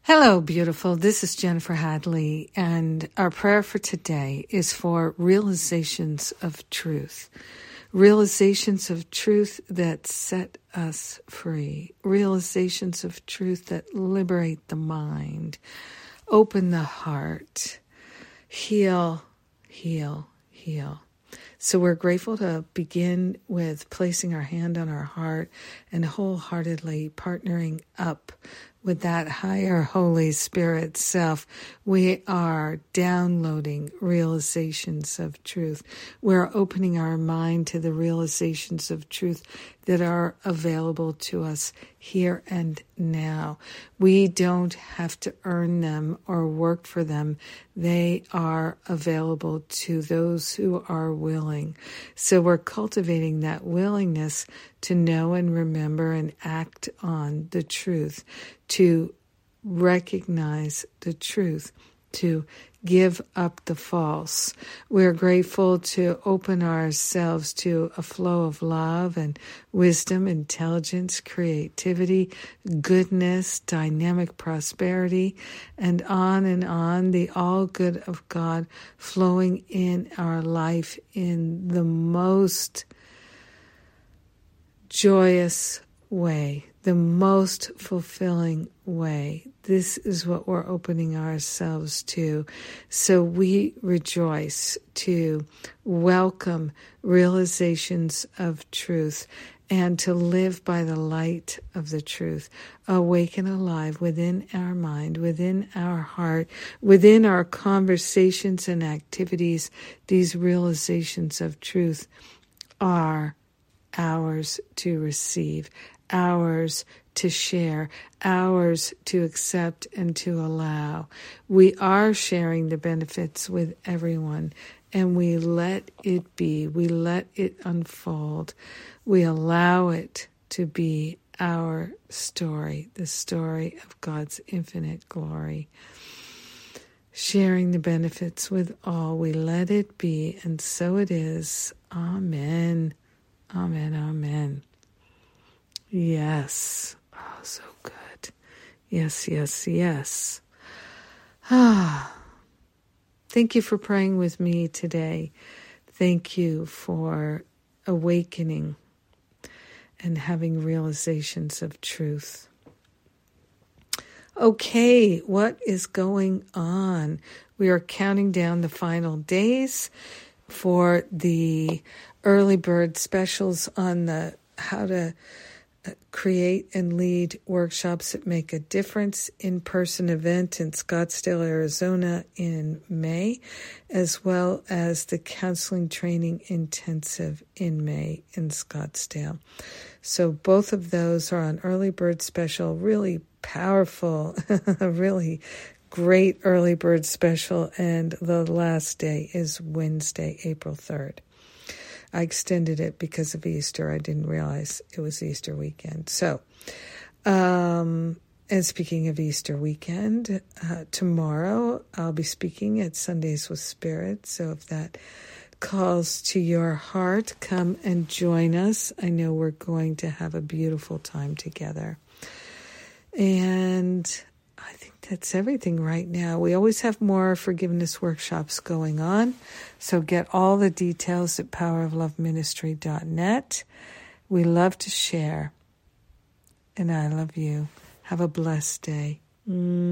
Hello, beautiful. This is Jennifer Hadley, and our prayer for today is for realizations of truth. Realizations of truth that set us free. Realizations of truth that liberate the mind, open the heart, heal, heal, heal. So we're grateful to begin with placing our hand on our heart and wholeheartedly partnering up with that higher Holy Spirit self. We are downloading realizations of truth. We're opening our mind to the realizations of truth that are available to us here and now. We don't have to earn them or work for them. They are available to those who are willing. So we're cultivating that willingness to know and remember and act on the truth, to recognize the truth, to give up the false. We're grateful to open ourselves to a flow of love and wisdom, intelligence, creativity, goodness, dynamic prosperity, and on, the all good of God flowing in our life in the most joyous way, the most fulfilling way. This is what we're opening ourselves to. So we rejoice to welcome realizations of truth and to live by the light of the truth, awake and alive within our mind, within our heart, within our conversations and activities. These realizations of truth are ours to receive, ours to share, ours to accept and to allow. We are sharing the benefits with everyone, and we let it be. We let it unfold. We allow it to be our story, the story of God's infinite glory. Sharing the benefits with all. We let it be, and so it is. Amen. Amen, amen. Yes. Oh, so good. Yes, yes, yes. Thank you for praying with me today. Thank you for awakening and having realizations of truth. Okay, what is going on? We are counting down the final days for the early bird specials on the how to create and lead workshops that make a difference in-person event in Scottsdale, Arizona in May, as well as the counseling training intensive in May in Scottsdale. So both of those are on early bird special, really powerful, really great early bird special, and the last day is Wednesday, April 3rd. I extended it because of Easter. I didn't realize it was Easter weekend. So, and speaking of Easter weekend, tomorrow I'll be speaking at Sundays with Spirit. So if that calls to your heart, come and join us. I know we're going to have a beautiful time together. And I think that's everything right now. We always have more forgiveness workshops going on. So get all the details at powerofloveministry.net. We love to share. And I love you. Have a blessed day.